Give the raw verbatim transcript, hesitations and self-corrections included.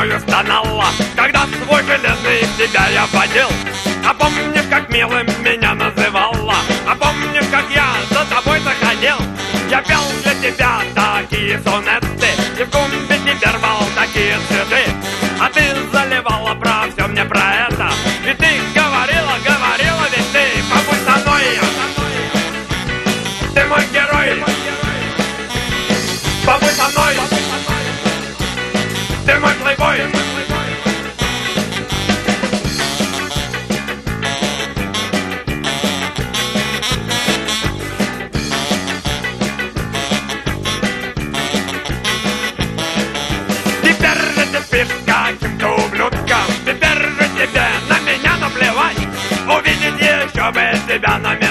мною стонала, когда свой железный в тебя я водил. А помнишь, как милым меня называла? А помнишь, как я за тобой заходил? Я пел для тебя такие сонеты, и в клубе тебе рвал такие цветы. А ты заливала про все мне про это, и ты говорила, говорила, ведь ты побудь со мной. Ты мой герой, побудь со мной. Ты мой плейбой. Теперь же ты спишь каким-то ублюдком. Теперь же тебе на меня наплевать. Увидеть еще бы тебя на меня.